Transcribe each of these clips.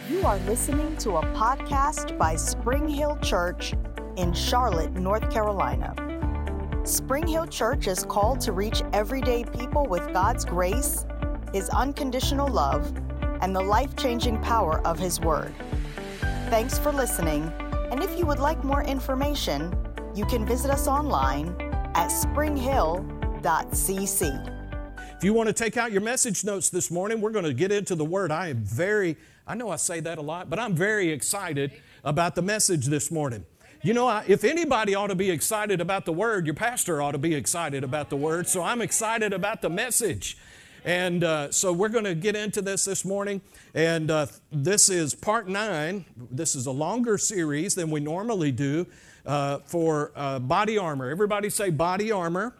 You are listening to a podcast by Spring Hill Church in Charlotte, North Carolina. Spring Hill Church is called to reach everyday people with God's grace, His unconditional love, and the life-changing power of His Word. Thanks for listening, and if you would like more information, you can visit us online at springhill.cc. If you want to take out your message notes this morning, we're going to get into the Word. I know I say that a lot, but I'm very excited about the message this morning. You know, if anybody ought to be excited about the Word, your pastor ought to be excited about the Word, so I'm excited about the message. And so we're going to get into this morning, and this is part 9. This is a longer series than we normally do for body armor. Everybody say body armor.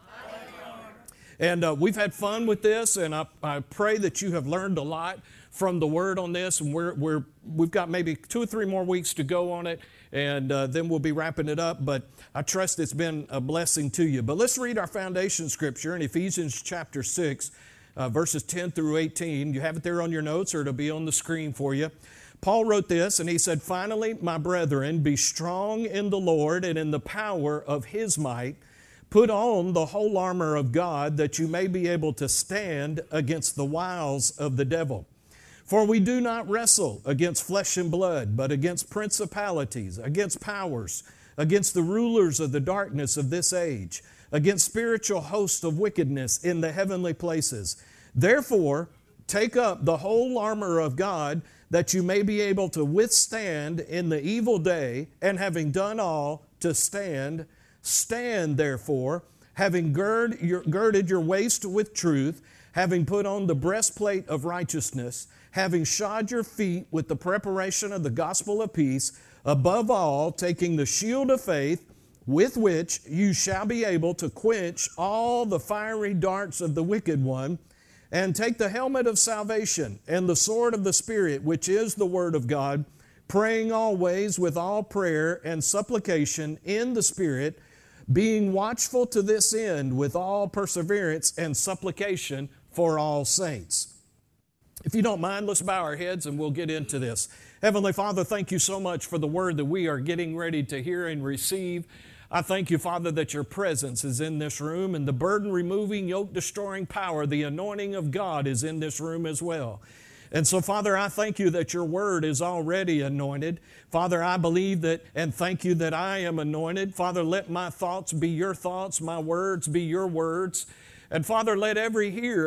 And we've had fun with this, and I pray that you have learned a lot from the Word on this, and we've got maybe 2 or 3 more weeks to go on it, and then we'll be wrapping it up, but I trust it's been a blessing to you. But let's read our foundation scripture in Ephesians chapter 6, verses 10 through 18. You have it there on your notes, or it'll be on the screen for you. Paul wrote this, and he said, "Finally, my brethren, be strong in the Lord and in the power of His might. Put on the whole armor of God, that you may be able to stand against the wiles of the devil. For we do not wrestle against flesh and blood, but against principalities, against powers, against the rulers of the darkness of this age, against spiritual hosts of wickedness in the heavenly places. Therefore, take up the whole armor of God, that you may be able to withstand in the evil day, and having done all, to stand. Stand, therefore, having girded your waist with truth, having put on the breastplate of righteousness, having shod your feet with the preparation of the gospel of peace, above all, taking the shield of faith, with which you shall be able to quench all the fiery darts of the wicked one, and take the helmet of salvation and the sword of the Spirit, which is the word of God, praying always with all prayer and supplication in the Spirit, being watchful to this end with all perseverance and supplication for all saints." If you don't mind, let's bow our heads and we'll get into this. Heavenly Father, thank you so much for the word that we are getting ready to hear and receive. I thank you, Father, that your presence is in this room, and the burden-removing, yoke-destroying power, the anointing of God is in this room as well. And so, Father, I thank you that your word is already anointed. Father, I believe that and thank you that I am anointed. Father, let my thoughts be your thoughts, my words be your words. And Father, let every ear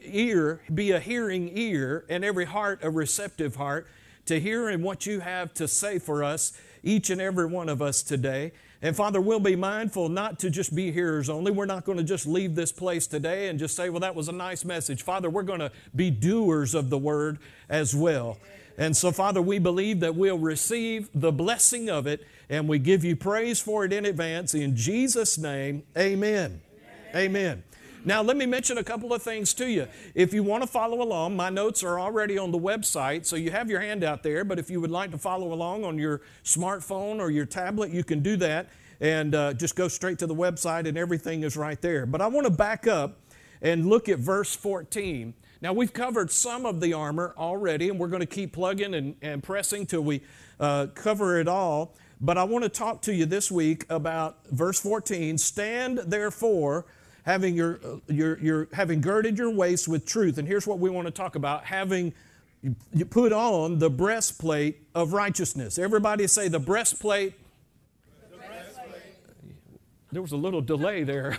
be a hearing ear, and every heart a receptive heart to hear in what you have to say for us, each and every one of us today. And Father, we'll be mindful not to just be hearers only. We're not going to just leave this place today and just say, well, that was a nice message. Father, we're going to be doers of the word as well. And so, Father, we believe that we'll receive the blessing of it, and we give you praise for it in advance. In Jesus' name, amen. Amen. Now, let me mention a couple of things to you. If you want to follow along, my notes are already on the website, so you have your handout there. But if you would like to follow along on your smartphone or your tablet, you can do that. And just go straight to the website, and everything is right there. But I want to back up and look at verse 14. Now, we've covered some of the armor already, and we're going to keep plugging and pressing till we cover it all. But I want to talk to you this week about verse 14. "Stand, therefore, having girded your waist with truth." And here's what we want to talk about: having you put on the breastplate of righteousness. Everybody say the breastplate. The breastplate. There was a little delay there.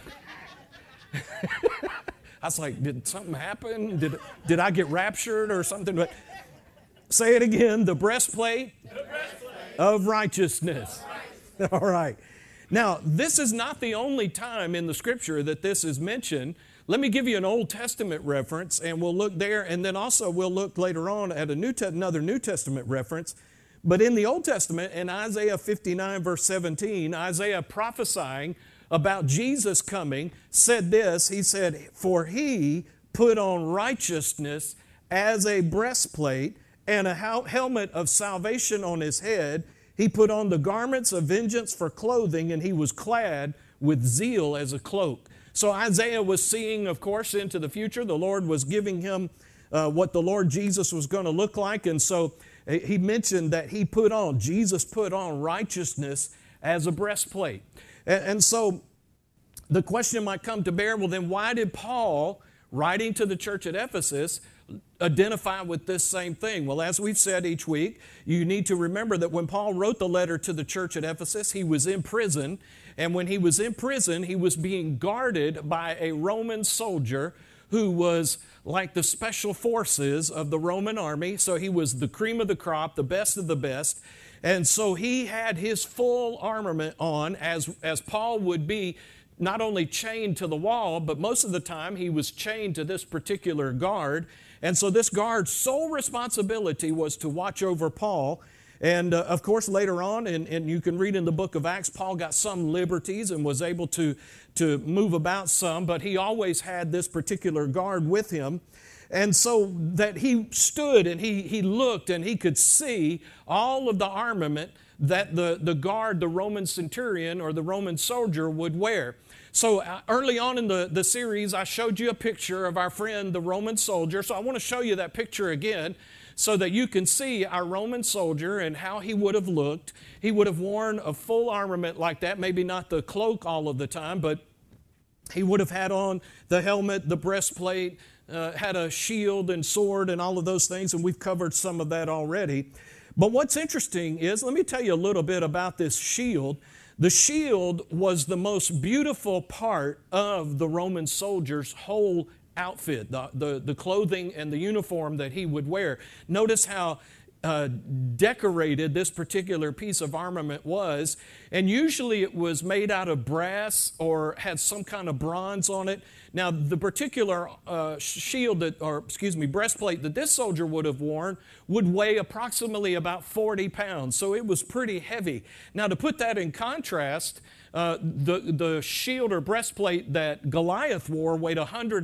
I was like, did something happen? Did I get raptured or something? But say it again: the breastplate, of righteousness. All right. Now, this is not the only time in the Scripture that this is mentioned. Let me give you an Old Testament reference, and we'll look there, and then also we'll look later on at another New Testament reference. But in the Old Testament, in Isaiah 59, verse 17, Isaiah prophesying about Jesus coming said this. He said, "For he put on righteousness as a breastplate, and a helmet of salvation on his head. He put on the garments of vengeance for clothing, and he was clad with zeal as a cloak." So Isaiah was seeing, of course, into the future. The Lord was giving him what the Lord Jesus was going to look like. And so he mentioned that Jesus put on righteousness as a breastplate. And so the question might come to bear, well, then why did Paul, writing to the church at Ephesus, identify with this same thing? Well, as we've said each week, you need to remember that when Paul wrote the letter to the church at Ephesus, he was in prison. And when he was in prison, he was being guarded by a Roman soldier who was like the special forces of the Roman army. So he was the cream of the crop, the best of the best. And so he had his full armament on, as Paul would be not only chained to the wall, but most of the time he was chained to this particular guard. And so this guard's sole responsibility was to watch over Paul. And of course, later on, and you can read in the book of Acts, Paul got some liberties and was able to move about some, but he always had this particular guard with him. And so that he stood and he looked and he could see all of the armament that the guard, the Roman centurion or the Roman soldier would wear. So early on in the series, I showed you a picture of our friend, the Roman soldier. So I want to show you that picture again so that you can see our Roman soldier and how he would have looked. He would have worn a full armament like that, maybe not the cloak all of the time, but he would have had on the helmet, the breastplate, had a shield and sword and all of those things, and we've covered some of that already. But what's interesting is, let me tell you a little bit about this shield. The shield was the most beautiful part of the Roman soldier's whole outfit, the clothing and the uniform that he would wear. Notice how decorated this particular piece of armament was, and usually it was made out of brass or had some kind of bronze on it. Now, the particular breastplate that this soldier would have worn would weigh approximately about 40 pounds, so it was pretty heavy. Now, to put that in contrast, the shield or breastplate that Goliath wore weighed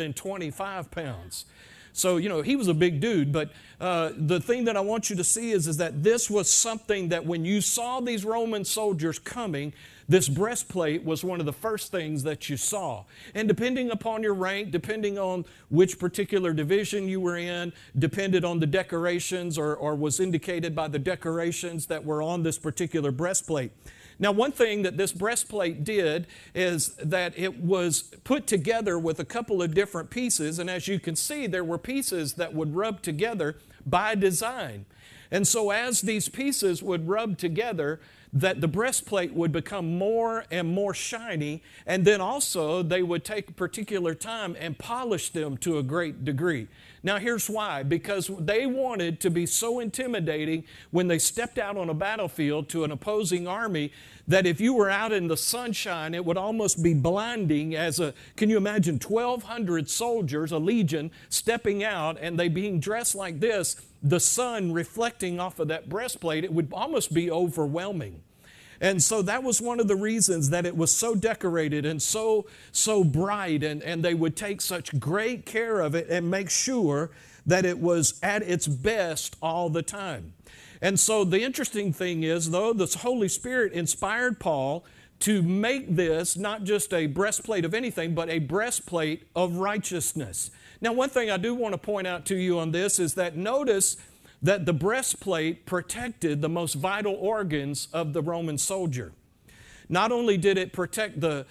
125 pounds. So, he was a big dude, but the thing that I want you to see is that this was something that when you saw these Roman soldiers coming, this breastplate was one of the first things that you saw. And depending upon your rank, depending on which particular division you were in, depended on the decorations or was indicated by the decorations that were on this particular breastplate. Now, one thing that this breastplate did is that it was put together with a couple of different pieces, and as you can see, there were pieces that would rub together by design. And so as these pieces would rub together, that the breastplate would become more and more shiny, and then also they would take a particular time and polish them to a great degree. Now here's why, because they wanted to be so intimidating when they stepped out on a battlefield to an opposing army that if you were out in the sunshine, it would almost be blinding can you imagine 1,200 soldiers, a legion, stepping out and they being dressed like this, the sun reflecting off of that breastplate, it would almost be overwhelming. And so that was one of the reasons that it was so decorated and so bright, and they would take such great care of it and make sure that it was at its best all the time. And so the interesting thing is, though, the Holy Spirit inspired Paul to make this not just a breastplate of anything, but a breastplate of righteousness. Now, one thing I do want to point out to you on this is that notice that the breastplate protected the most vital organs of the Roman soldier. Not only did it protect the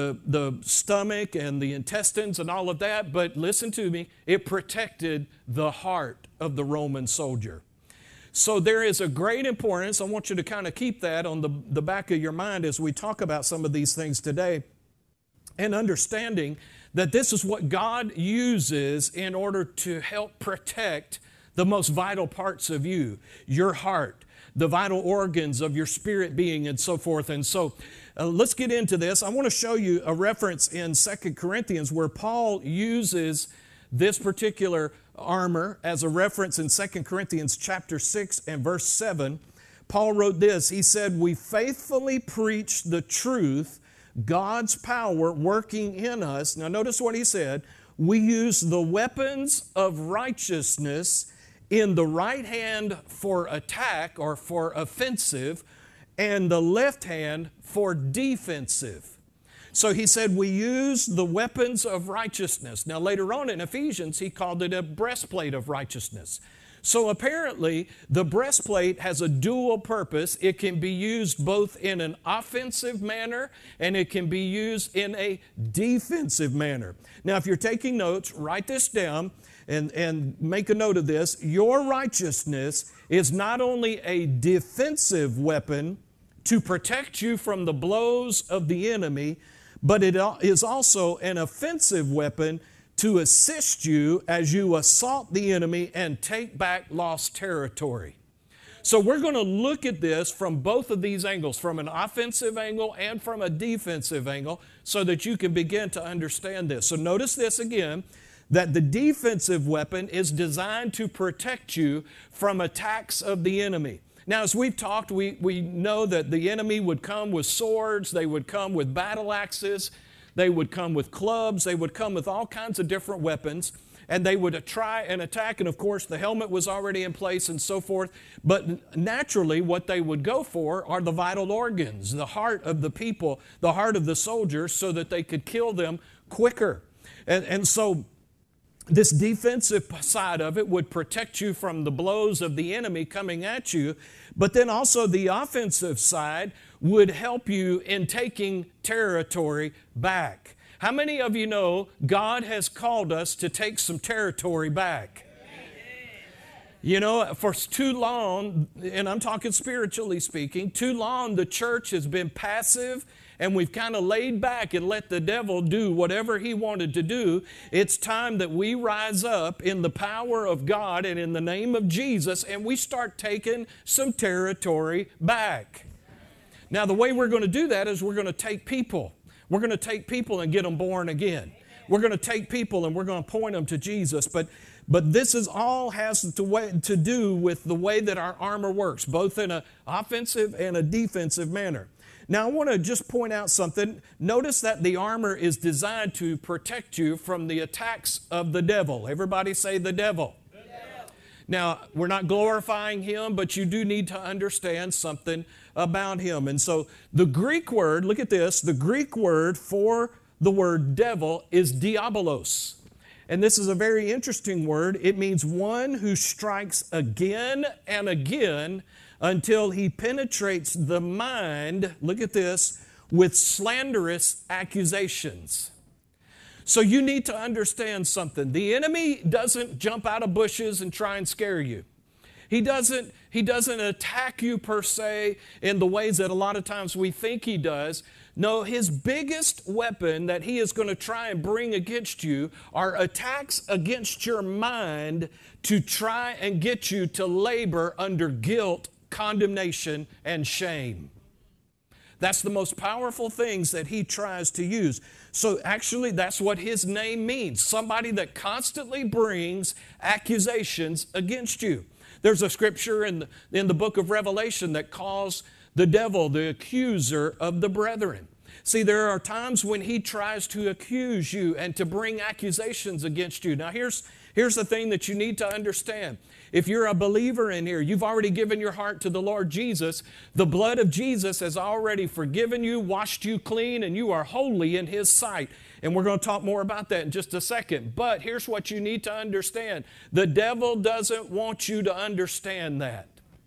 stomach and the intestines and all of that, but listen to me, it protected the heart of the Roman soldier. So there is a great importance. I want you to kind of keep that on the back of your mind as we talk about some of these things today, and understanding that this is what God uses in order to help protect the most vital parts of you, your heart, the vital organs of your spirit being, and so forth. And so let's get into this. I want to show you a reference in 2 Corinthians where Paul uses this particular armor as a reference in 2 Corinthians chapter 6 and verse 7. Paul wrote this. He said, "We faithfully preach the truth, God's power working in us." Now notice what he said. "We use the weapons of righteousness in the right hand for attack or for offensive, and the left hand for defensive." So he said we use the weapons of righteousness. Now later on in Ephesians, he called it a breastplate of righteousness. So apparently, the breastplate has a dual purpose. It can be used both in an offensive manner and it can be used in a defensive manner. Now, if you're taking notes, write this down and make a note of this. Your righteousness is not only a defensive weapon to protect you from the blows of the enemy, but it is also an offensive weapon to assist you as you assault the enemy and take back lost territory. So we're going to look at this from both of these angles, from an offensive angle and from a defensive angle, so that you can begin to understand this. So notice this again, that the defensive weapon is designed to protect you from attacks of the enemy. Now, as we've talked, we know that the enemy would come with swords, they would come with battle axes, they would come with clubs, they would come with all kinds of different weapons, and they would try and attack, and of course the helmet was already in place and so forth, but naturally what they would go for are the vital organs, the heart of the people, the heart of the soldiers, so that they could kill them quicker. And so this defensive side of it would protect you from the blows of the enemy coming at you, but then also the offensive side would help you in taking territory back. How many of you know God has called us to take some territory back? You know, for too long, and I'm talking spiritually speaking, too long the church has been passive and we've kind of laid back and let the devil do whatever he wanted to do. It's time that we rise up in the power of God and in the name of Jesus and we start taking some territory back. Now, the way we're going to do that is we're going to take people. We're going to take people and get them born again. We're going to take people and we're going to point them to Jesus. But this is all has to do with the way that our armor works, both in an offensive and a defensive manner. Now, I want to just point out something. Notice that the armor is designed to protect you from the attacks of the devil. Everybody say the devil. Now, we're not glorifying him, but you do need to understand something about him. And so the Greek word, look at this, the Greek word for the word devil is diabolos. And this is a very interesting word. It means one who strikes again and again until he penetrates the mind, look at this, with slanderous accusations. So you need to understand something. The enemy doesn't jump out of bushes and try and scare you. He doesn't attack you per se in the ways that a lot of times we think he does. No, his biggest weapon that he is going to try and bring against you are attacks against your mind to try and get you to labor under guilt, condemnation, and shame. That's the most powerful things that he tries to use. So actually, that's what his name means. Somebody that constantly brings accusations against you. There's a scripture in the book of Revelation that calls the devil the accuser of the brethren. See, there are times when he tries to accuse you and to bring accusations against you. Now, here's the thing that you need to understand. If you're a believer in here, you've already given your heart to the Lord Jesus. The blood of Jesus has already forgiven you, washed you clean, and you are holy in His sight. And we're going to talk more about that in just a second. But here's what you need to understand. The devil doesn't want you to understand that.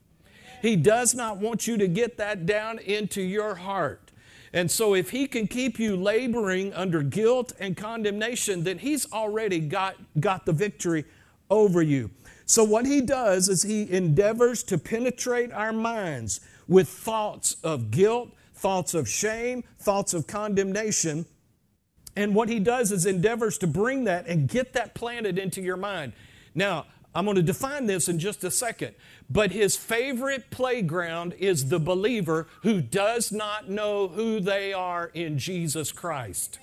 He does not want you to get that down into your heart. And so if he can keep you laboring under guilt and condemnation, then he's already got the victory over you. So what he does is he endeavors to penetrate our minds with thoughts of guilt, thoughts of shame, thoughts of condemnation. And what he does is endeavors to bring that and get that planted into your mind. Now, I'm going to define this in just a second. But his favorite playground is the believer who does not know who they are in Jesus Christ.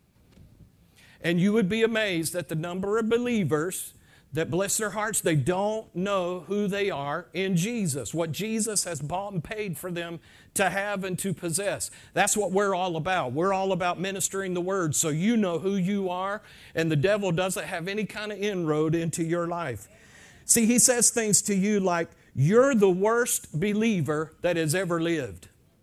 And you would be amazed at the number of believers that bless their hearts, they don't know who they are in Jesus, what Jesus has bought and paid for them to have and to possess. That's what we're all about. We're all about ministering the word so you know who you are and the devil doesn't have any kind of inroad into your life. See, he says things to you like, you're the worst believer that has ever lived.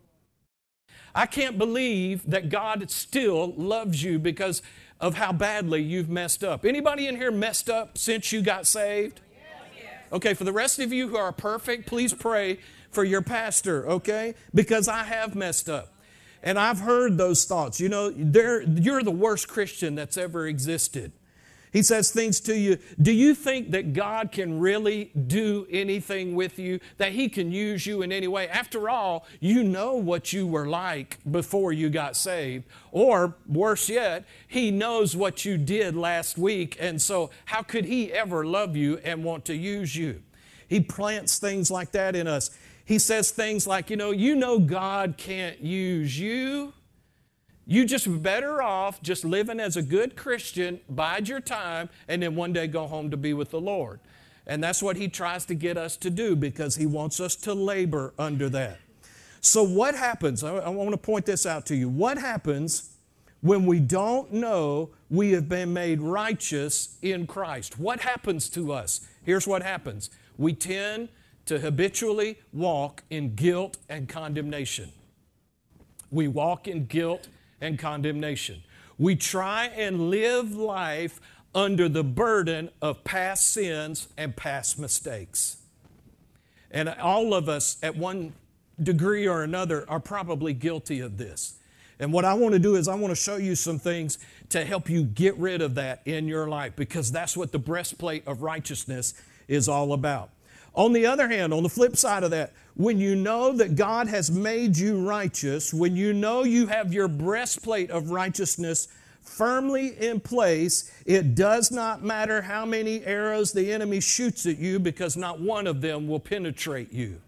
I can't believe that God still loves you because of how badly you've messed up. Anybody in here messed up since you got saved? Okay, for the rest of you who are perfect, please pray for your pastor, okay? Because I have messed up. And I've heard those thoughts. You know, you're the worst Christian that's ever existed. He says things to you. Do you think that God can really do anything with you? That He can use you in any way? After all, you know what you were like before you got saved. Or, worse yet, He knows what you did last week. And so how could He ever love you and want to use you? He plants things like that in us. He says things like, you know God can't use you. You just better off just living as a good Christian, bide your time, and then one day go home to be with the Lord. And that's what He tries to get us to do because He wants us to labor under that. So what happens? I want to point this out to you. What happens when we don't know we have been made righteous in Christ? What happens to us? Here's what happens. We tend to habitually walk in guilt and condemnation. We walk in guilt and condemnation. We try and live life under the burden of past sins and past mistakes. And all of us at one degree or another are probably guilty of this. And what I want to do is I want to show you some things to help you get rid of that in your life, because that's what the breastplate of righteousness is all about. On the other hand, on the flip side of that, when you know that God has made you righteous, when you know you have your breastplate of righteousness firmly in place, it does not matter how many arrows the enemy shoots at you, because not one of them will penetrate you.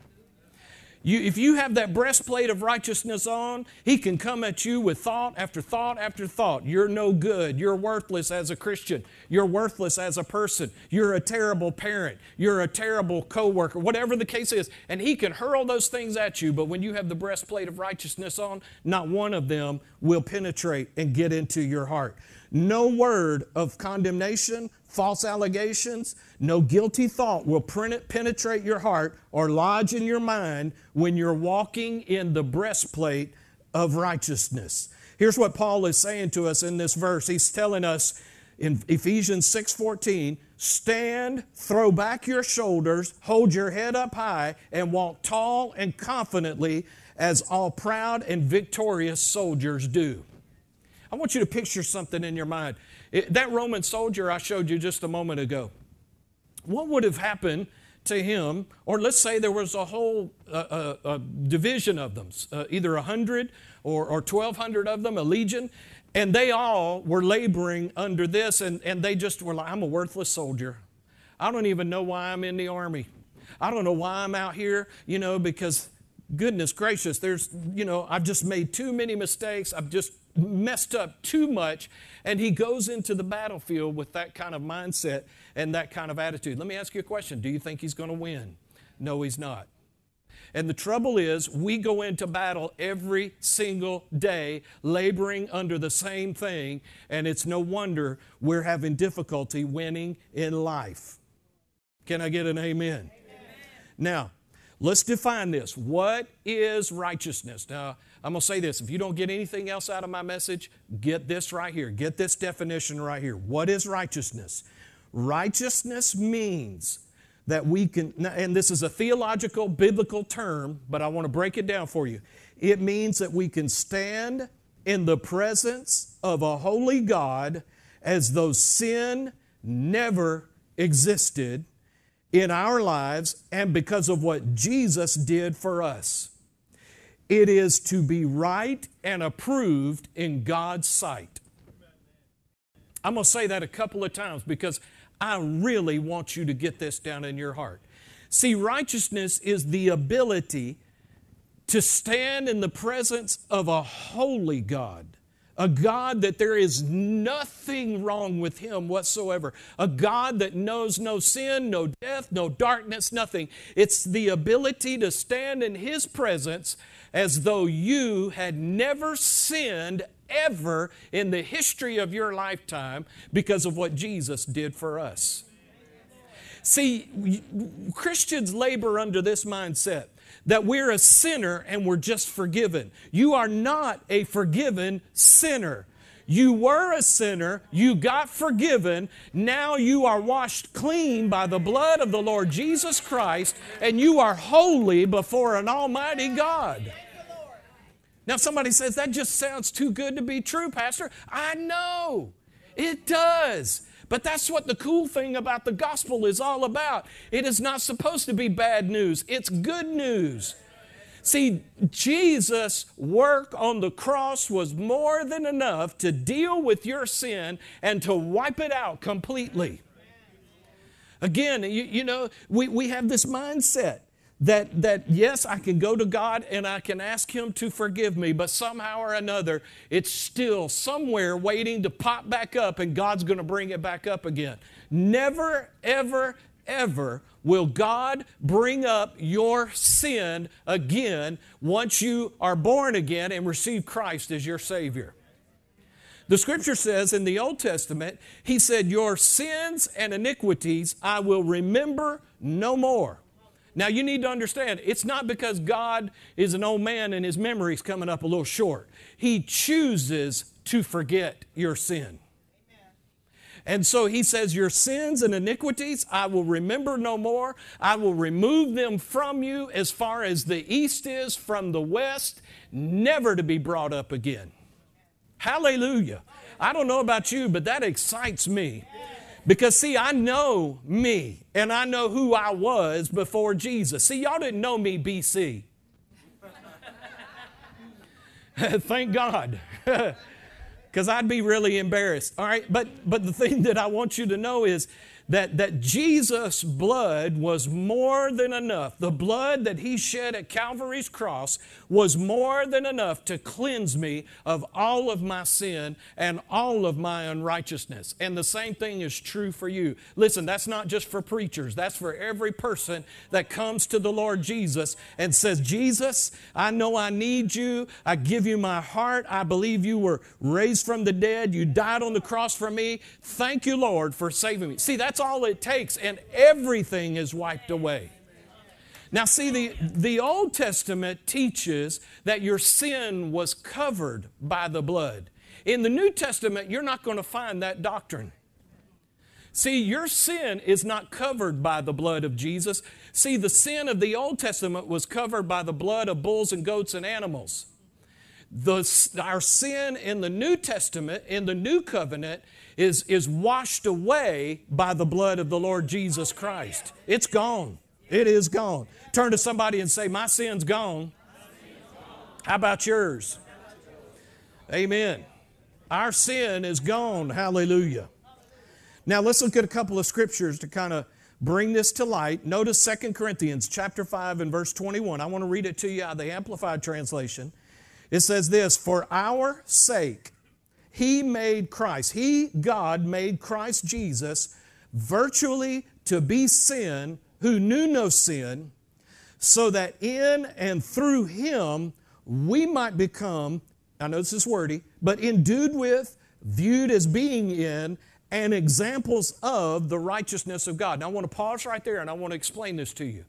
If you have that breastplate of righteousness on, he can come at you with thought after thought after thought. You're no good. You're worthless as a Christian. You're worthless as a person. You're a terrible parent. You're a terrible coworker, whatever the case is. And he can hurl those things at you, but when you have the breastplate of righteousness on, not one of them will penetrate and get into your heart. No word of condemnation, false allegations, no guilty thought will penetrate your heart or lodge in your mind when you're walking in the breastplate of righteousness. Here's what Paul is saying to us in this verse. He's telling us in Ephesians 6:14, stand, throw back your shoulders, hold your head up high, and walk tall and confidently as all proud and victorious soldiers do. I want you to picture something in your mind. That Roman soldier I showed you just a moment ago, what would have happened to him? Or let's say there was a whole division of them, either 100 or 1,200 of them, a legion, and they all were laboring under this, and they just were like, I'm a worthless soldier. I don't even know why I'm in the army. I don't know why I'm out here, because goodness gracious, I've just made too many mistakes. I've just messed up too much. And he goes into the battlefield with that kind of mindset and that kind of attitude. Let me ask you a question. Do you think he's going to win? No, he's not. And the trouble is, we go into battle every single day laboring under the same thing, and it's no wonder we're having difficulty winning in life. Can I get an amen? Amen. Now, let's define this. What is righteousness? Now, I'm going to say this. If you don't get anything else out of my message, get this right here. Get this definition right here. What is righteousness? Righteousness means that we can, and this is a theological, biblical term, but I want to break it down for you. It means that we can stand in the presence of a holy God as though sin never existed in our lives, and because of what Jesus did for us. It is to be right and approved in God's sight. I'm going to say that a couple of times because I really want you to get this down in your heart. See, righteousness is the ability to stand in the presence of a holy God. A God that there is nothing wrong with Him whatsoever. A God that knows no sin, no death, no darkness, nothing. It's the ability to stand in His presence as though you had never sinned ever in the history of your lifetime because of what Jesus did for us. See, Christians labor under this mindset that we're a sinner and we're just forgiven. You are not a forgiven sinner. You were a sinner. You got forgiven. Now you are washed clean by the blood of the Lord Jesus Christ, and you are holy before an almighty God. Now somebody says, that just sounds too good to be true, Pastor. I know. It does. But that's what the cool thing about the gospel is all about. It is not supposed to be bad news. It's good news. See, Jesus' work on the cross was more than enough to deal with your sin and to wipe it out completely. Again, you know, we have this mindset that yes, I can go to God and I can ask Him to forgive me, but somehow or another, it's still somewhere waiting to pop back up and God's going to bring it back up again. Never, ever, ever will God bring up your sin again once you are born again and receive Christ as your Savior. The Scripture says in the Old Testament, He said, your sins and iniquities I will remember no more. Now you need to understand, it's not because God is an old man and His memory's coming up a little short. He chooses to forget your sin. And so He says, your sins and iniquities, I will remember no more. I will remove them from you as far as the east is from the west, never to be brought up again. Hallelujah. I don't know about you, but that excites me. Because see, I know me, and I know who I was before Jesus. See, y'all didn't know me BC. Thank God. Because I'd be really embarrassed. All right, but the thing that I want you to know is that Jesus' blood was more than enough. The blood that He shed at Calvary's cross was more than enough to cleanse me of all of my sin and all of my unrighteousness. And the same thing is true for you. Listen, that's not just for preachers. That's for every person that comes to the Lord Jesus and says, Jesus, I know I need you. I give you my heart. I believe you were raised from the dead. You died on the cross for me. Thank you, Lord, for saving me. See, that's all it takes, and everything is wiped away. Now see, the Old Testament teaches that your sin was covered by the blood. In the New Testament, you're not going to find that doctrine. See, your sin is not covered by the blood of Jesus. See, the sin of the Old Testament was covered by the blood of bulls and goats and animals. Our sin in the New Testament, in the New Covenant, is washed away by the blood of the Lord Jesus Christ. It's gone. It is gone. Turn to somebody and say, my sin's gone. How about yours? Amen. Our sin is gone. Hallelujah. Now let's look at a couple of scriptures to kind of bring this to light. Notice 2 Corinthians chapter 5 and verse 21. I want to read it to you out of the Amplified Translation. It says this, for our sake, He made Christ. He, God, made Christ Jesus virtually to be sin who knew no sin, so that in and through Him we might become, I know this is wordy, but endued with, viewed as being in, and examples of the righteousness of God. Now I want to pause right there and I want to explain this to you.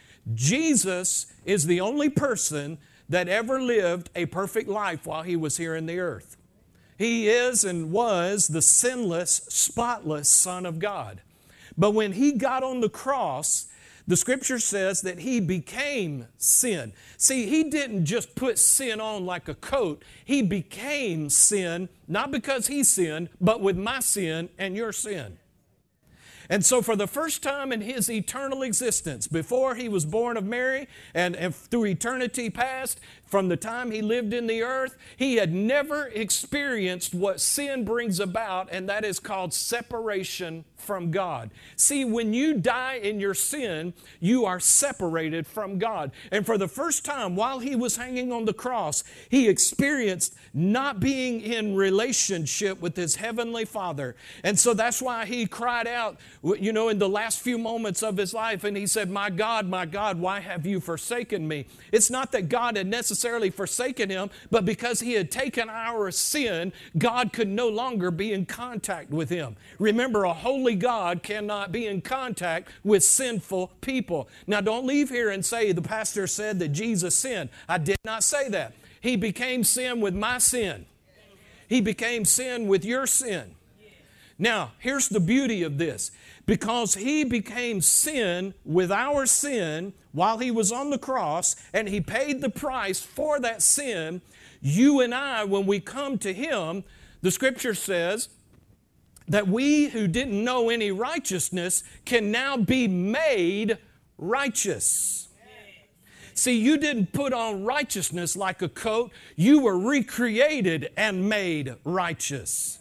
Jesus is the only person that ever lived a perfect life while He was here in the earth. He is and was the sinless, spotless Son of God. But when He got on the cross, the Scripture says that He became sin. See, He didn't just put sin on like a coat. He became sin, not because He sinned, but with my sin and your sin. And so for the first time in His eternal existence, before He was born of Mary and through eternity past, from the time He lived in the earth, He had never experienced what sin brings about, and that is called separation from God. See, when you die in your sin, you are separated from God. And for the first time, while He was hanging on the cross, He experienced not being in relationship with His heavenly Father. And so that's why He cried out, you know, in the last few moments of His life, and He said, my God, why have you forsaken me? It's not that God had necessarily forsaken Him, but because He had taken our sin, God could no longer be in contact with Him. Remember, a holy God cannot be in contact with sinful people. Now, don't leave here and say the pastor said that Jesus sinned. I did not say that. He became sin with my sin. He became sin with your sin. Now, here's the beauty of this. Because He became sin with our sin while He was on the cross, and He paid the price for that sin, you and I, when we come to Him, the Scripture says that we who didn't know any righteousness can now be made righteous. See, you didn't put on righteousness like a coat. You were recreated and made righteous.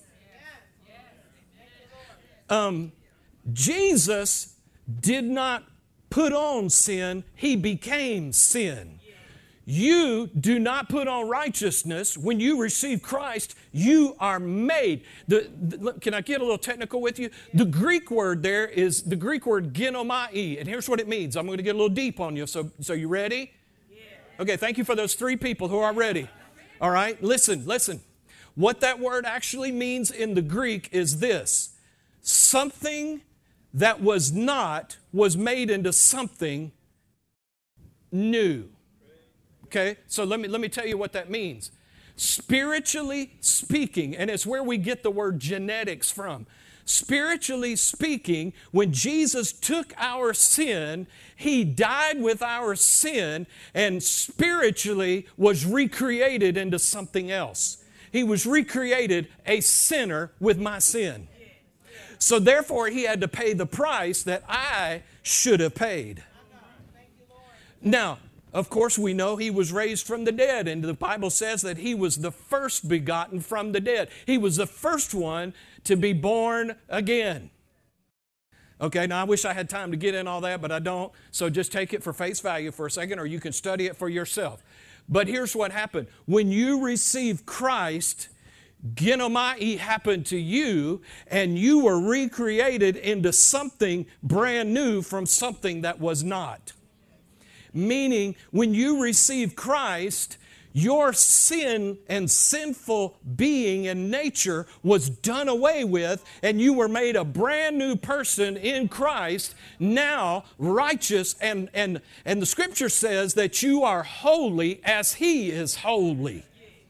Jesus did not put on sin. He became sin. You do not put on righteousness. When you receive Christ, you are made. Can I get a little technical with you? The Greek word there is the Greek word ginomai, and here's what it means. I'm going to get a little deep on you, so you ready? Okay, thank you for those 3 people who are ready. All right, listen. What that word actually means in the Greek is this. Something that was not was made into something new. Okay, so let me tell you what that means. Spiritually speaking, and it's where we get the word genetics from. Spiritually speaking, when Jesus took our sin, He died with our sin and spiritually was recreated into something else. He was recreated a sinner with my sin. So therefore, He had to pay the price that I should have paid. Now, of course, we know He was raised from the dead, and the Bible says that He was the first begotten from the dead. He was the first one to be born again. Okay, now I wish I had time to get in all that, but I don't, so just take it for face value for a second, or you can study it for yourself. But here's what happened. When you receive Christ, ginomai happened to you, and you were recreated into something brand new from something that was not. Meaning, when you receive Christ, your sin and sinful being and nature was done away with, and you were made a brand new person in Christ, now righteous, and the Scripture says that you are holy as He is holy.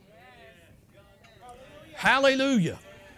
Hallelujah.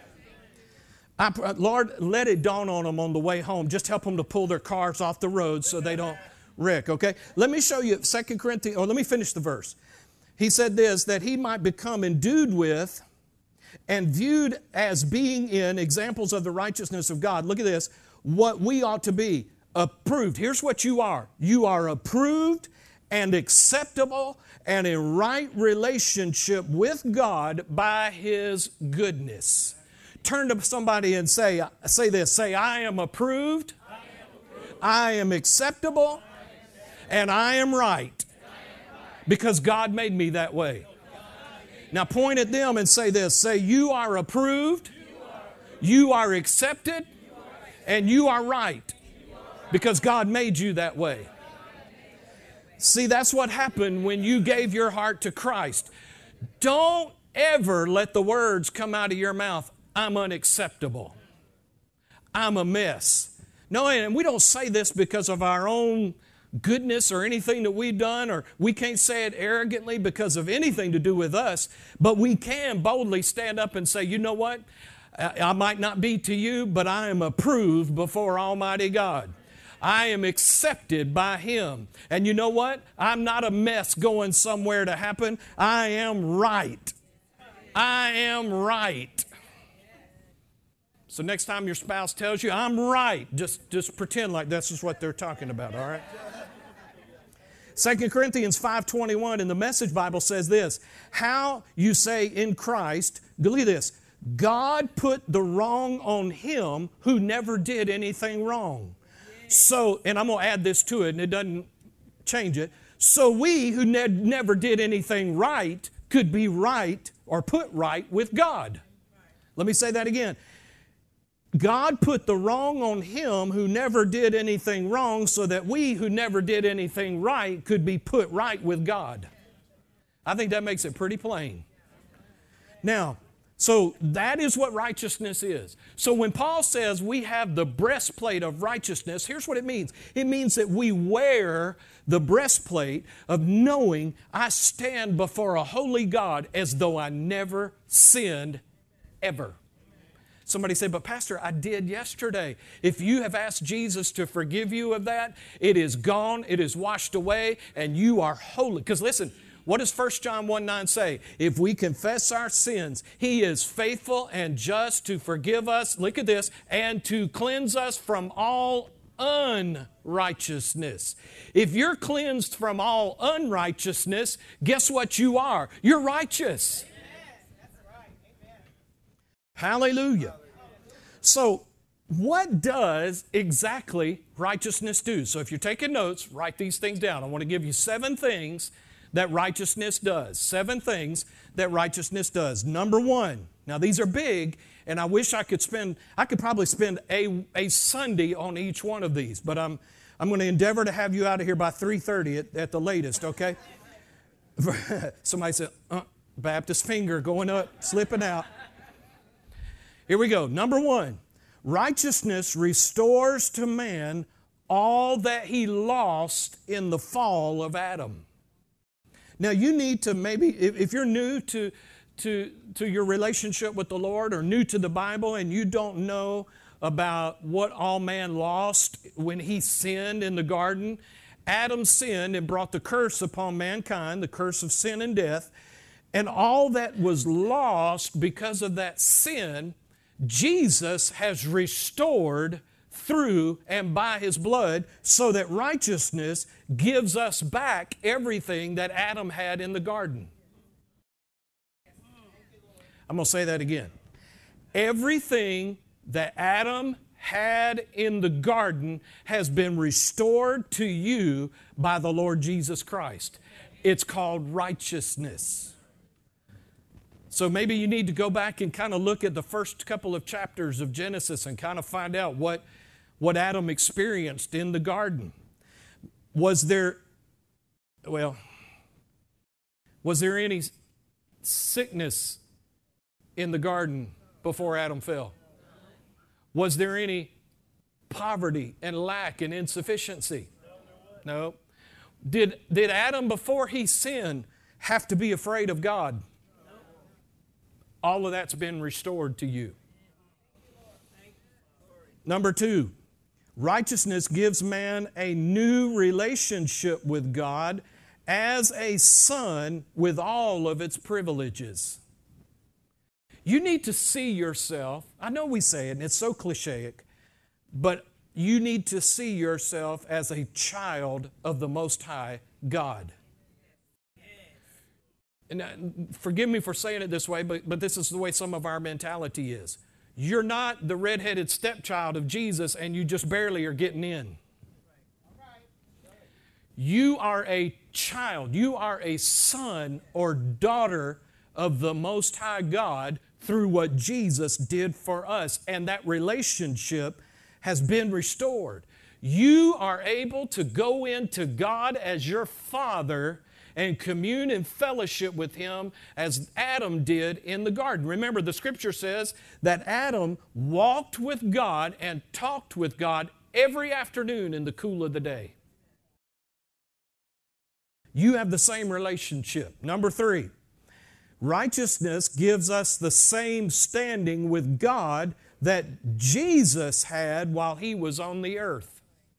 Lord, let it dawn on them on the way home. Just help them to pull their cars off the road so they don't wreck, okay? Let me show you 2 Corinthians, or let me finish the verse. He said this, that He might become endued with and viewed as being in examples of the righteousness of God. Look at this, what we ought to be, approved. Here's what you are. You are approved and acceptable and in right relationship with God by His goodness. Turn to somebody and say this, say, I am approved, I am acceptable, and I am right because God made me that way. Now point at them and say this, say, you are approved, you are accepted, and you are right because God made you that way. See, that's what happened when you gave your heart to Christ. Don't ever let the words come out of your mouth, I'm unacceptable, I'm a mess. No, and we don't say this because of our own goodness or anything that we've done, or we can't say it arrogantly because of anything to do with us, but we can boldly stand up and say, you know what? I might not be to you, but I am approved before Almighty God. I am accepted by Him. And you know what? I'm not a mess going somewhere to happen. I am right. I am right. So next time your spouse tells you, I'm right, just pretend like this is what they're talking about, all right? 2 Corinthians 5:21 in the Message Bible says this, how you say in Christ, look at this, God put the wrong on Him who never did anything wrong. So, and I'm going to add this to it, and it doesn't change it. So we who never did anything right could be right or put right with God. Let me say that again. God put the wrong on Him who never did anything wrong so that we who never did anything right could be put right with God. I think that makes it pretty plain. Now, so that is what righteousness is. So when Paul says we have the breastplate of righteousness, here's what it means. It means that we wear the breastplate of knowing I stand before a holy God as though I never sinned forever. Somebody said, but Pastor, I did yesterday. If you have asked Jesus to forgive you of that, it is gone, it is washed away, and you are holy. Because listen, what does 1 John 1:9 say? If we confess our sins, He is faithful and just to forgive us, look at this, and to cleanse us from all unrighteousness. If you're cleansed from all unrighteousness, guess what you are? You're righteous. Hallelujah. So, what does exactly righteousness do? So, if you're taking notes, write these things down. I want to give you 7 things that righteousness does. 7 things that righteousness does. Number 1. Now, these are big, and I wish I could probably spend a Sunday on each one of these, but I'm going to endeavor to have you out of here by 3:30 at the latest, okay? Somebody said, Baptist finger going up, slipping out. Here we go. Number 1, righteousness restores to man all that he lost in the fall of Adam. Now, you need to maybe, if you're new to your relationship with the Lord or new to the Bible and you don't know about what all man lost when he sinned in the garden, Adam sinned and brought the curse upon mankind, the curse of sin and death, and all that was lost because of that sin, Jesus has restored through and by His blood, so that righteousness gives us back everything that Adam had in the garden. I'm going to say that again. Everything that Adam had in the garden has been restored to you by the Lord Jesus Christ. It's called righteousness. So maybe you need to go back and kind of look at the first couple of chapters of Genesis and kind of find out what Adam experienced in the garden. Was there any sickness in the garden before Adam fell? Was there any poverty and lack and insufficiency? No. Did Adam, before he sinned, have to be afraid of God? All of that's been restored to you. Number 2, righteousness gives man a new relationship with God as a son with all of its privileges. You need to see yourself, I know we say it and it's so clichéic, but you need to see yourself as a child of the Most High God. And forgive me for saying it this way, but this is the way some of our mentality is. You're not the redheaded stepchild of Jesus and you just barely are getting in. You are a child. You are a son or daughter of the Most High God through what Jesus did for us. And that relationship has been restored. You are able to go into God as your Father and commune in fellowship with Him as Adam did in the garden. Remember, the Scripture says that Adam walked with God and talked with God every afternoon in the cool of the day. You have the same relationship. Number 3, righteousness gives us the same standing with God that Jesus had while He was on the earth.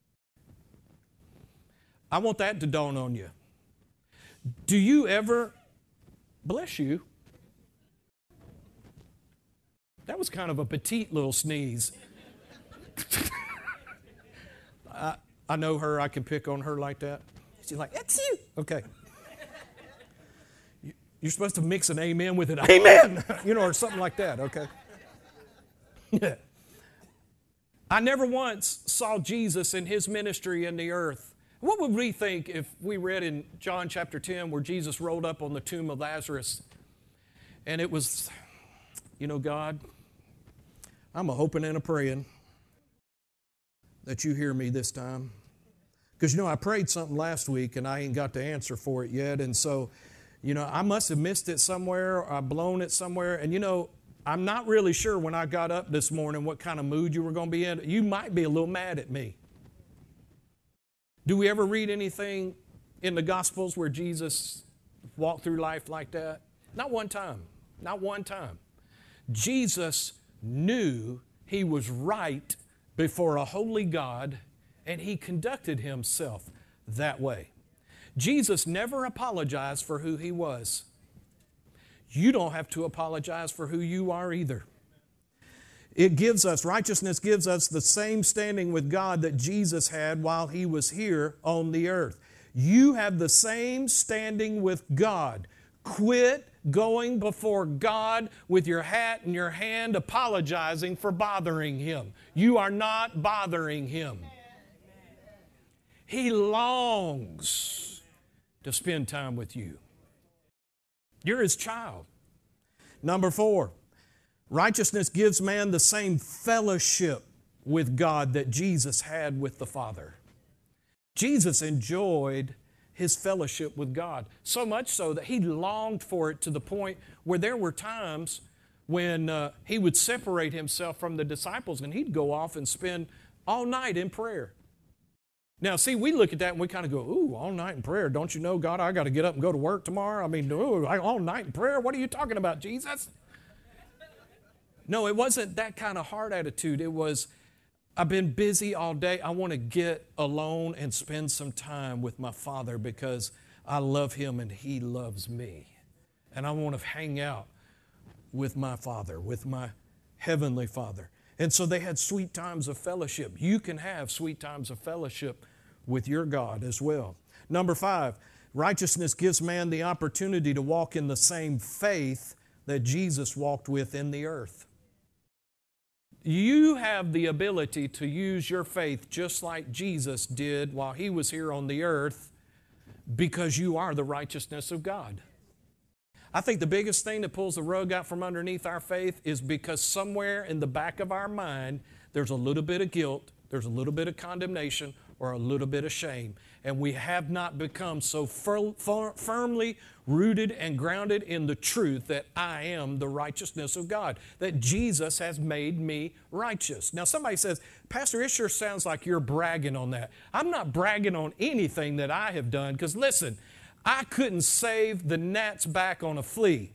I want that to dawn on you. Do you ever, bless you, that was kind of a petite little sneeze. I know her, I can pick on her like that. She's like, that's you. Okay. You're supposed to mix an amen with an amen, or something like that, okay? Yeah. I never once saw Jesus in His ministry in the earth. What would we think if we read in John chapter 10 where Jesus rolled up on the tomb of Lazarus and it was, God, I'm a-hoping and a-praying that you hear me this time. Because, I prayed something last week and I ain't got the answer for it yet. And so, I must have missed it somewhere or I've blown it somewhere. And, I'm not really sure when I got up this morning what kind of mood you were going to be in. You might be a little mad at me. Do we ever read anything in the Gospels where Jesus walked through life like that? Not one time. Not one time. Jesus knew he was right before a holy God, and he conducted himself that way. Jesus never apologized for who he was. You don't have to apologize for who you are either. Righteousness gives us the same standing with God that Jesus had while he was here on the earth. You have the same standing with God. Quit going before God with your hat in your hand apologizing for bothering him. You are not bothering him. He longs to spend time with you. You're his child. Number 4, righteousness gives man the same fellowship with God that Jesus had with the Father. Jesus enjoyed his fellowship with God, so much so that he longed for it to the point where there were times when he would separate himself from the disciples and he'd go off and spend all night in prayer. Now, see, we look at that and we kind of go, ooh, all night in prayer. Don't you know, God, I got to get up and go to work tomorrow? I mean, ooh, all night in prayer? What are you talking about, Jesus? No, it wasn't that kind of heart attitude. It was, I've been busy all day. I want to get alone and spend some time with my Father because I love him and he loves me. And I want to hang out with my Father, with my Heavenly Father. And so they had sweet times of fellowship. You can have sweet times of fellowship with your God as well. Number 5, righteousness gives man the opportunity to walk in the same faith that Jesus walked with in the earth. You have the ability to use your faith just like Jesus did while he was here on the earth because you are the righteousness of God. I think the biggest thing that pulls the rug out from underneath our faith is because somewhere in the back of our mind, there's a little bit of guilt, there's a little bit of condemnation, or a little bit of shame. And we have not become so firmly rooted and grounded in the truth that I am the righteousness of God, that Jesus has made me righteous. Now somebody says, Pastor, it sure sounds like you're bragging on that. I'm not bragging on anything that I have done, because listen, I couldn't save the gnat's back on a flea.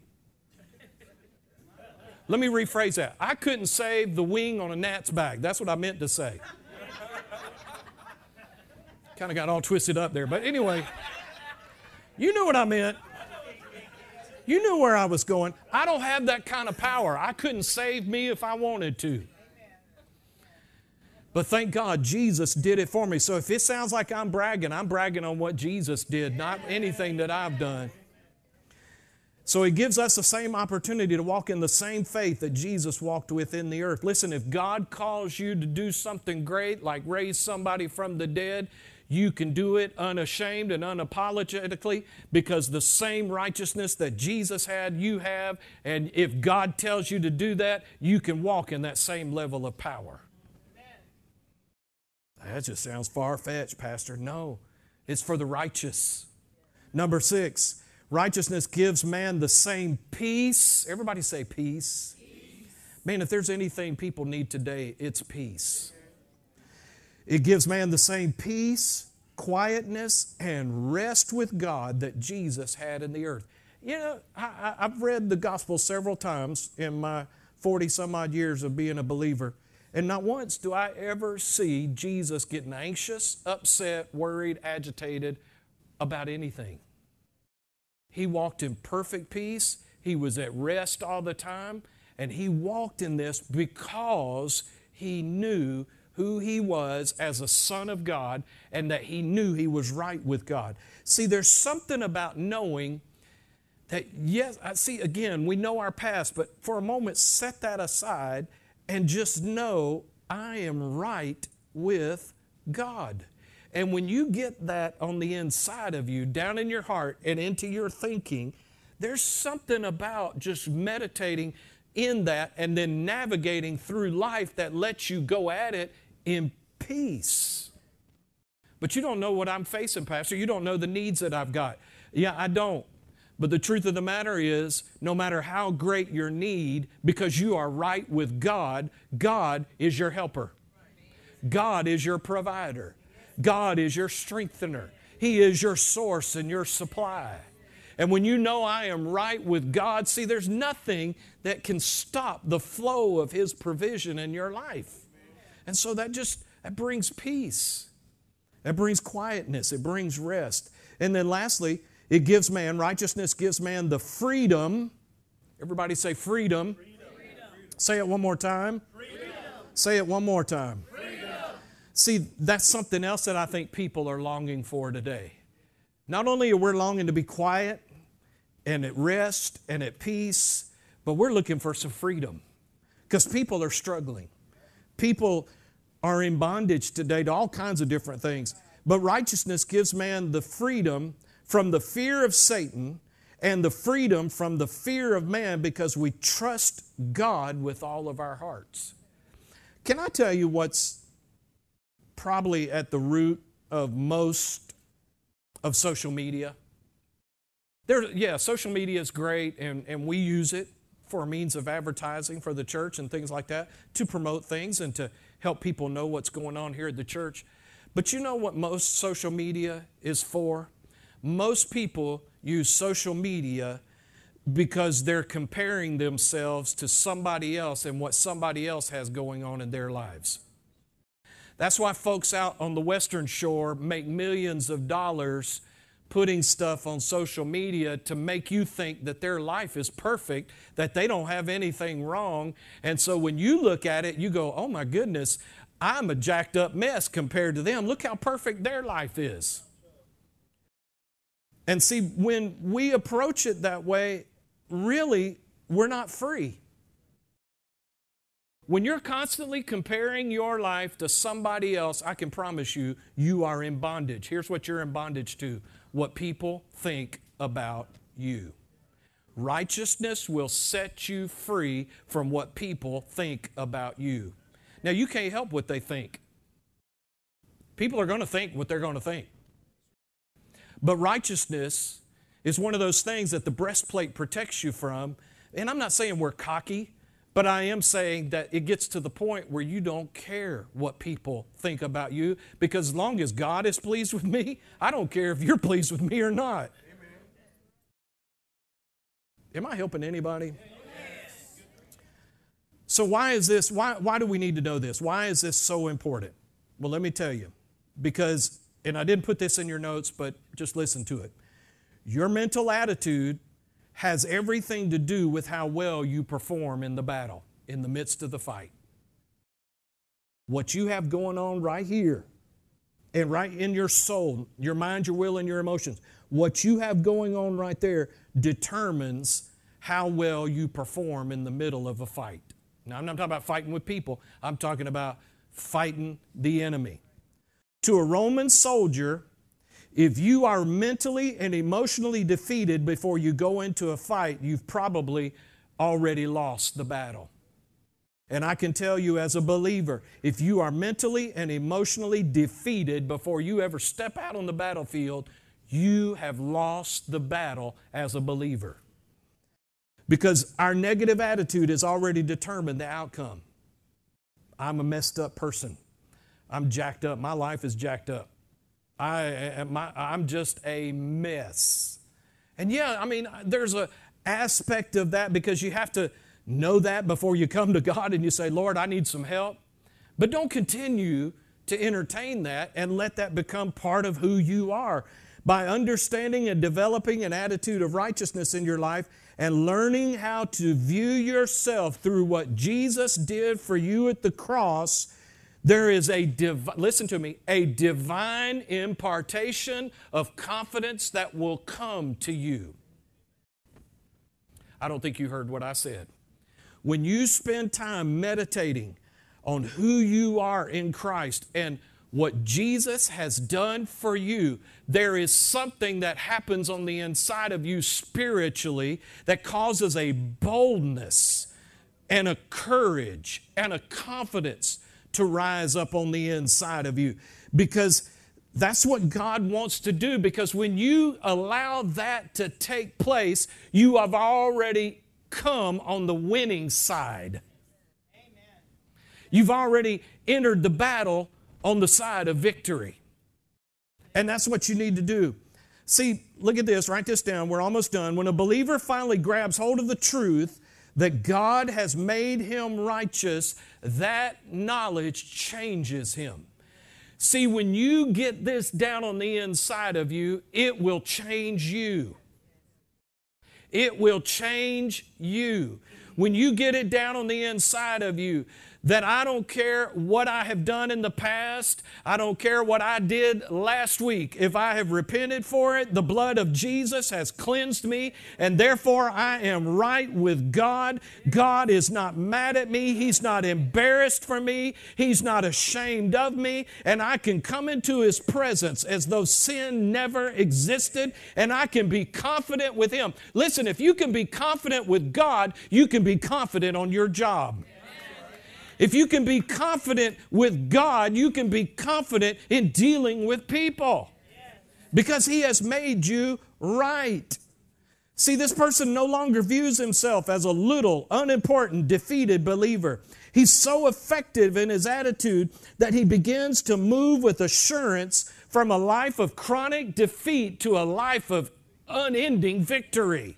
Let me rephrase that. I couldn't save the wing on a gnat's back. That's what I meant to say. Kind of got all twisted up there. But anyway, you knew what I meant. You knew where I was going. I don't have that kind of power. I couldn't save me if I wanted to. But thank God Jesus did it for me. So if it sounds like I'm bragging on what Jesus did, not anything that I've done. So he gives us the same opportunity to walk in the same faith that Jesus walked with in the earth. Listen, if God calls you to do something great, like raise somebody from the dead, you can do it unashamed and unapologetically, because the same righteousness that Jesus had, you have. And if God tells you to do that, you can walk in that same level of power. That just sounds far-fetched, Pastor. No, it's for the righteous. Number 6, righteousness gives man the same peace. Everybody say peace. Man, if there's anything people need today, it's peace. It gives man the same peace, quietness, and rest with God that Jesus had in the earth. You know, I've read the gospel several times in my 40-some-odd years of being a believer. And not once do I ever see Jesus getting anxious, upset, worried, agitated about anything. He walked in perfect peace. He was at rest all the time. And he walked in this because he knew who he was as a son of God and that he knew he was right with God. See, there's something about knowing that, yes, I see, again, we know our past, but for a moment, set that aside and just know I am right with God. And when you get that on the inside of you, down in your heart and into your thinking, there's something about just meditating in that and then navigating through life that lets you go at it in peace. But you don't know what I'm facing, Pastor. You don't know the needs that I've got. Yeah, I don't. But the truth of the matter is, no matter how great your need, because you are right with God, God is your helper. God is your provider. God is your strengthener. He is your source and your supply. And when you know I am right with God, see, there's nothing that can stop the flow of His provision in your life. And so that brings peace. That brings quietness. It brings rest. And then lastly, righteousness gives man the freedom. Everybody say freedom. Freedom. Say it one more time. Freedom. Say it one more time. Freedom. See, that's something else that I think people are longing for today. Not only are we longing to be quiet and at rest and at peace, but we're looking for some freedom because people are struggling. People are in bondage today to all kinds of different things. But righteousness gives man the freedom from the fear of Satan and the freedom from the fear of man because we trust God with all of our hearts. Can I tell you what's probably at the root of most of social media? Social media is great, and we use it for a means of advertising for the church and things like that, to promote things and to help people know what's going on here at the church. But you know what most social media is for? Most people use social media because they're comparing themselves to somebody else and what somebody else has going on in their lives. That's why folks out on the Western Shore make millions of dollars putting stuff on social media to make you think that their life is perfect, that they don't have anything wrong. And so when you look at it, you go, oh my goodness, I'm a jacked up mess compared to them. Look how perfect their life is. And see, when we approach it that way, really, we're not free. When you're constantly comparing your life to somebody else, I can promise you, you are in bondage. Here's what you're in bondage to: what people think about you. Righteousness will set you free from what people think about you. Now, you can't help what they think. People are going to think what they're going to think. But righteousness is one of those things that the breastplate protects you from. And I'm not saying we're cocky, but I am saying that it gets to the point where you don't care what people think about you, because as long as God is pleased with me, I don't care if you're pleased with me or not. Amen. Am I helping anybody? Yes. So why is this? Why do we need to know this? Why is this so important? Well, let me tell you. Because, and I didn't put this in your notes, but just listen to it. Your mental attitude has everything to do with how well you perform in the battle, in the midst of the fight. What you have going on right here, and right in your soul, your mind, your will, and your emotions, what you have going on right there determines how well you perform in the middle of a fight. Now, I'm not talking about fighting with people. I'm talking about fighting the enemy. To a Roman soldier, if you are mentally and emotionally defeated before you go into a fight, you've probably already lost the battle. And I can tell you as a believer, if you are mentally and emotionally defeated before you ever step out on the battlefield, you have lost the battle as a believer. Because our negative attitude has already determined the outcome. I'm a messed up person. I'm jacked up. My life is jacked up. I'm just a mess. And yeah, I mean, there's an aspect of that because you have to know that before you come to God and you say, Lord, I need some help. But don't continue to entertain that and let that become part of who you are. By understanding and developing an attitude of righteousness in your life and learning how to view yourself through what Jesus did for you at the cross, there is a divine impartation of confidence that will come to you. I don't think you heard what I said. When you spend time meditating on who you are in Christ and what Jesus has done for you, there is something that happens on the inside of you spiritually that causes a boldness and a courage and a confidence to rise up on the inside of you, because that's what God wants to do. Because when you allow that to take place, you have already come on the winning side. Amen. You've already entered the battle on the side of victory. And that's what you need to do. See, look at this, write this down, we're almost done. When a believer finally grabs hold of the truth that God has made him righteous, that knowledge changes him. See, when you get this down on the inside of you, it will change you. It will change you. When you get it down on the inside of you, that I don't care what I have done in the past. I don't care what I did last week. If I have repented for it, the blood of Jesus has cleansed me, and therefore I am right with God. God is not mad at me. He's not embarrassed for me. He's not ashamed of me, and I can come into His presence as though sin never existed, and I can be confident with Him. Listen, if you can be confident with God, you can be confident on your job. If you can be confident with God, you can be confident in dealing with people because He has made you right. See, this person no longer views himself as a little, unimportant, defeated believer. He's so effective in his attitude that he begins to move with assurance from a life of chronic defeat to a life of unending victory.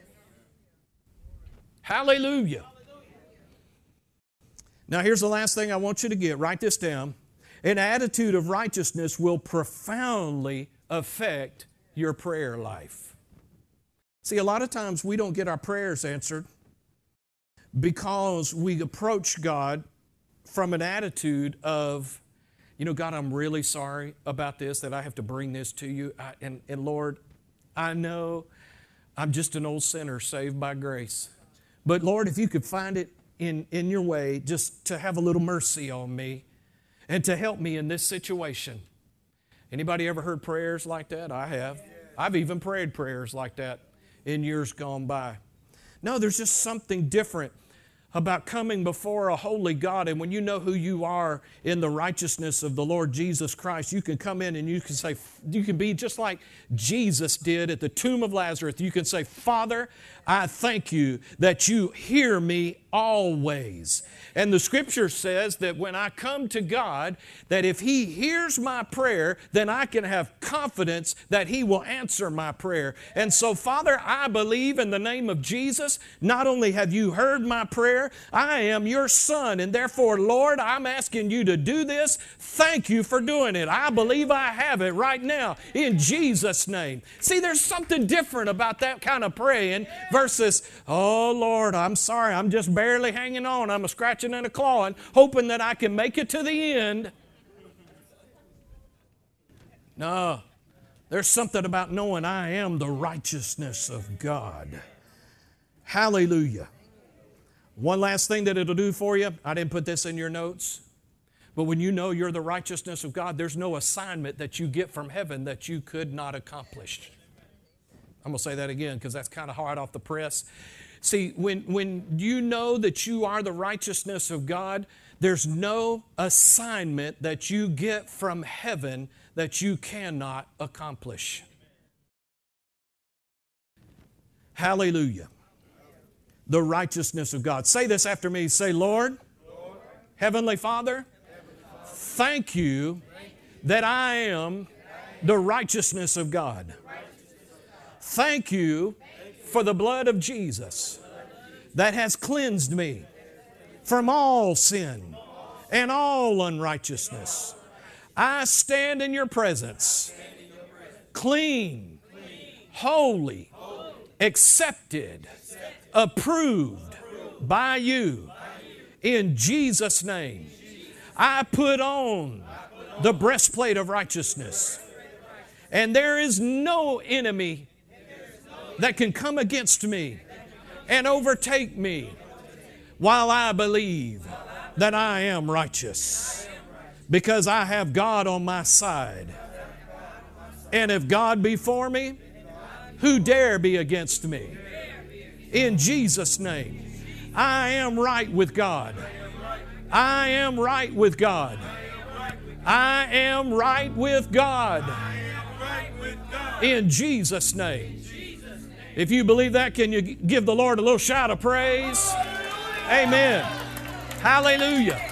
Hallelujah. Now, here's the last thing I want you to get. Write this down. An attitude of righteousness will profoundly affect your prayer life. See, a lot of times we don't get our prayers answered because we approach God from an attitude of, God, I'm really sorry about this, that I have to bring this to you. And Lord, I know I'm just an old sinner saved by grace. But Lord, if you could find it in your way just to have a little mercy on me and to help me in this situation. Anybody ever heard prayers like that? I have. I've even prayed prayers like that in years gone by. No, there's just something different about coming before a holy God. And when you know who you are in the righteousness of the Lord Jesus Christ, you can come in and you can say, you can be just like Jesus did at the tomb of Lazarus. You can say, Father, I thank you that you hear me always. And the scripture says that when I come to God, that if He hears my prayer, then I can have confidence that He will answer my prayer. And so, Father, I believe in the name of Jesus, not only have you heard my prayer, I am your son, and therefore, Lord, I'm asking you to do this. Thank you for doing it. I believe I have it right now in Jesus' name. See, there's something different about that kind of praying versus, oh, Lord, I'm sorry, I'm just barely hanging on. I'm a scratching and a clawing, hoping that I can make it to the end. No, there's something about knowing I am the righteousness of God. Hallelujah. One last thing that it'll do for you, I didn't put this in your notes, but when you know you're the righteousness of God, there's no assignment that you get from heaven that you could not accomplish. I'm going to say that again because that's kind of hard off the press. See, when you know that you are the righteousness of God, there's no assignment that you get from heaven that you cannot accomplish. Hallelujah. The righteousness of God. Say this after me. Say, Lord, Heavenly Father, thank you that I am the righteousness of God. Thank you for the blood of Jesus that has cleansed me from all sin and all unrighteousness. I stand in your presence, clean, holy, accepted, approved by you. In Jesus' name, I put on the breastplate of righteousness, and there is no enemy that can come against me and overtake me while I believe that I am righteous, because I have God on my side. And if God be for me, who dare be against me? In Jesus' name, I am right with God. I am right with God. I am right with God. In Jesus' name. If you believe that, can you give the Lord a little shout of praise? Amen. Hallelujah.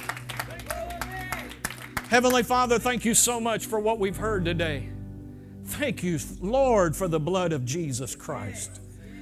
Heavenly Father, thank you so much for what we've heard today. Thank you, Lord, for the blood of Jesus Christ.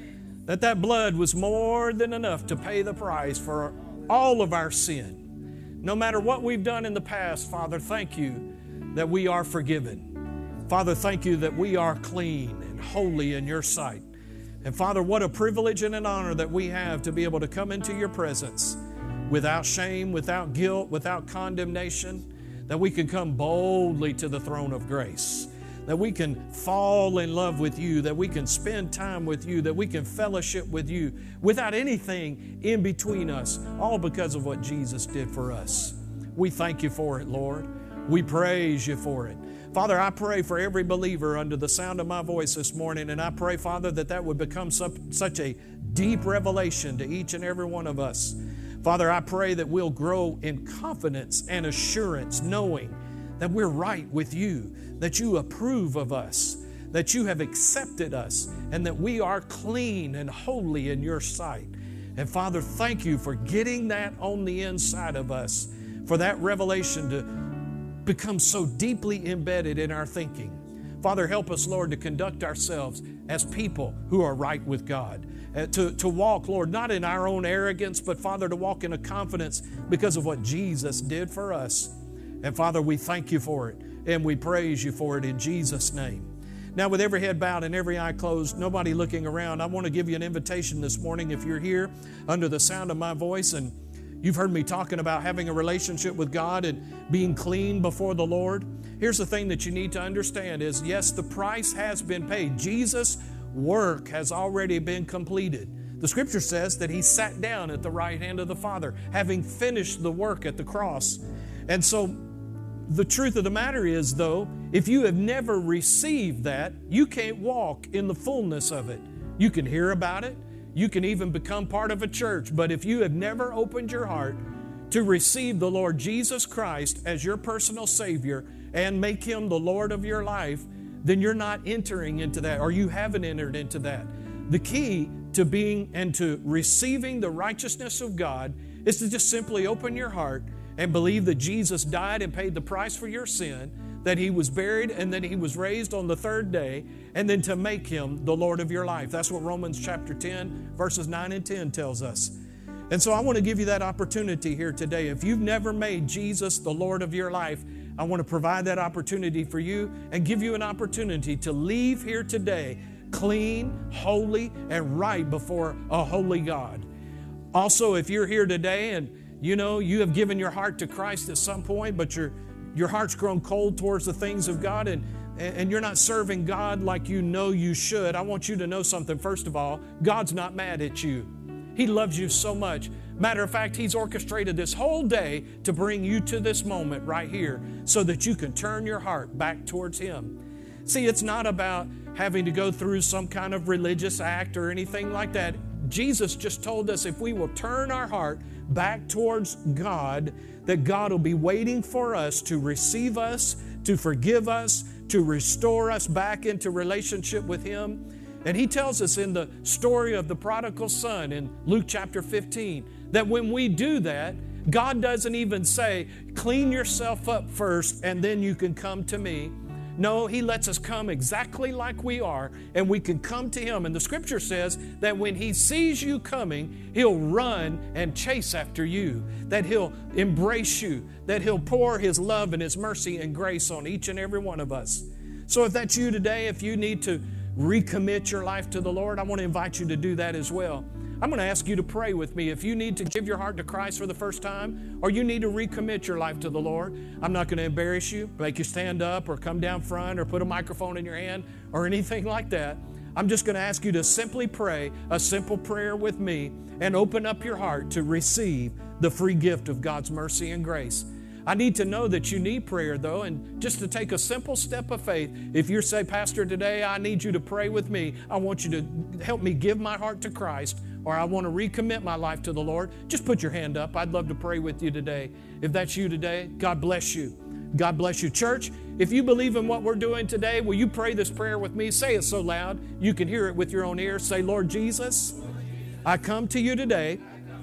That blood was more than enough to pay the price for all of our sin. No matter what we've done in the past, Father, thank you that we are forgiven. Father, thank you that we are clean and holy in your sight. And Father, what a privilege and an honor that we have to be able to come into your presence without shame, without guilt, without condemnation, that we can come boldly to the throne of grace, that we can fall in love with you, that we can spend time with you, that we can fellowship with you without anything in between us, all because of what Jesus did for us. We thank you for it, Lord. We praise you for it. Father, I pray for every believer under the sound of my voice this morning, and I pray, Father, that would become such a deep revelation to each and every one of us. Father, I pray that we'll grow in confidence and assurance, knowing that we're right with you, that you approve of us, that you have accepted us, and that we are clean and holy in your sight. And Father, thank you for getting that on the inside of us, for that revelation to become so deeply embedded in our thinking. Father, help us, Lord, to conduct ourselves as people who are right with God. To walk, Lord, not in our own arrogance, but Father, to walk in a confidence because of what Jesus did for us. And Father, we thank you for it, and we praise you for it in Jesus' name. Now, with every head bowed and every eye closed, nobody looking around, I want to give you an invitation this morning. If you're here under the sound of my voice and you've heard me talking about having a relationship with God and being clean before the Lord, here's the thing that you need to understand is, yes, the price has been paid. Jesus' work has already been completed. The Scripture says that He sat down at the right hand of the Father, having finished the work at the cross. And so the truth of the matter is, though, if you have never received that, you can't walk in the fullness of it. You can hear about it. You can even become part of a church. But if you have never opened your heart to receive the Lord Jesus Christ as your personal Savior and make Him the Lord of your life, then you're not entering into that, or you haven't entered into that. The key to being and to receiving the righteousness of God is to just simply open your heart and believe that Jesus died and paid the price for your sin, that He was buried and that He was raised on the third day, and then to make Him the Lord of your life. That's what Romans chapter 10, verses 9 and 10 tells us. And so I want to give you that opportunity here today. If you've never made Jesus the Lord of your life, I want to provide that opportunity for you and give you an opportunity to leave here today clean, holy, and right before a holy God. Also, if you're here today and you have given your heart to Christ at some point, but your heart's grown cold towards the things of God and you're not serving God like you know you should, I want you to know something. First of all, God's not mad at you. He loves you so much. Matter of fact, He's orchestrated this whole day to bring you to this moment right here so that you can turn your heart back towards Him. See, it's not about having to go through some kind of religious act or anything like that. Jesus just told us if we will turn our heart back towards God, that God will be waiting for us to receive us, to forgive us, to restore us back into relationship with Him. And He tells us in the story of the prodigal son in Luke chapter 15 that when we do that, God doesn't even say, clean yourself up first and then you can come to me. No, He lets us come exactly like we are, and we can come to Him. And the Scripture says that when He sees you coming, He'll run and chase after you, that He'll embrace you, that He'll pour His love and His mercy and grace on each and every one of us. So if that's you today, if you need to recommit your life to the Lord, I want to invite you to do that as well. I'm going to ask you to pray with me. If you need to give your heart to Christ for the first time, or you need to recommit your life to the Lord, I'm not going to embarrass you, make you stand up or come down front or put a microphone in your hand or anything like that. I'm just going to ask you to simply pray a simple prayer with me and open up your heart to receive the free gift of God's mercy and grace. I need to know that you need prayer, though, and just to take a simple step of faith. If you say, Pastor, today I need you to pray with me. I want you to help me give my heart to Christ, or I want to recommit my life to the Lord. Just put your hand up. I'd love to pray with you today. If that's you today, God bless you. God bless you. Church, if you believe in what we're doing today, will you pray this prayer with me? Say it so loud you can hear it with your own ears. Say, Lord Jesus, I come to you today.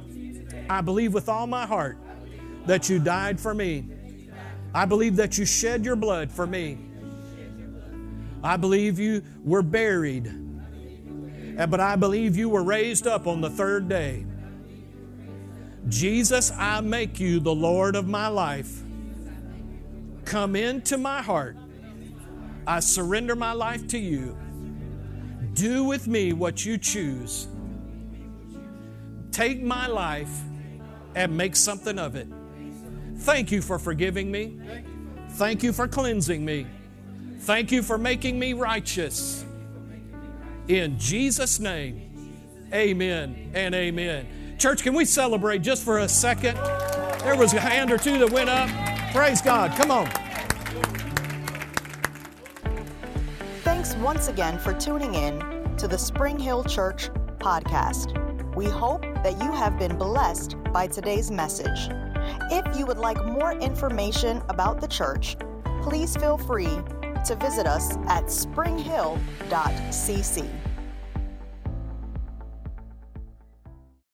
I believe with all my heart that you died for me. I believe that you shed your blood for me. I believe you were buried, but I believe you were raised up on the third day. Jesus, I make you the Lord of my life. Come into my heart. I surrender my life to you. Do with me what you choose. Take my life and make something of it. Thank you for forgiving me. Thank you for cleansing me. Thank you for making me righteous. In Jesus' name, amen and amen. Church, can we celebrate just for a second? There was a hand or two that went up. Praise God. Come on. Thanks once again for tuning in to the Spring Hill Church podcast. We hope that you have been blessed by today's message. If you would like more information about the church, please feel free to visit us at springhill.cc.